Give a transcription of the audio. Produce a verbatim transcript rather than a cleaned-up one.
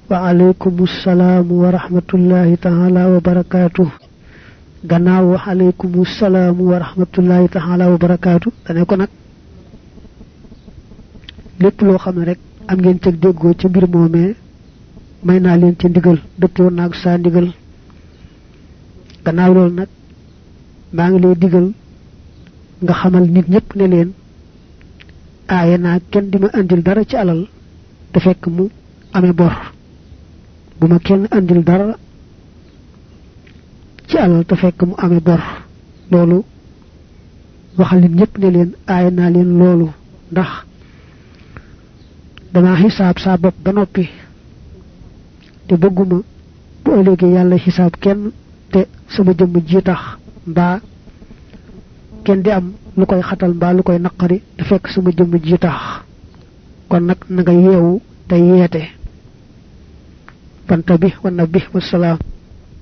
wa alaykumus salam wa rahmatullahi ta'ala wa barakatuh. Gannaaw wa alaykumus salam wa rahmatullahi ta'ala wa barakatuh dane ko nak lepp lo xamne rek am ngeen ci deggo ci mbir momé may na leen ci ndigal deppo nak sa ndigal. Gannaaw lol nak ma ngi lay digal nga xamal nit ñepp ne leen aaye naa kenn dima andil dara ci alal te fekk mu amé bor buma kenn andil dara ci alal te fekk mu amé bor lolu waxal nit ñepp ne leen aaye naa leen lolu ndax dama hisab sa bop ba nopi te bëgguma bu ëllëgé yalla hisab kenn te sama jëm ji tax ba kenn di am lu koy xatal ba lu koy naqari da fekk sama jëm ji tax kon nak na nga yewu te yété fanta bi wa nabi wa salam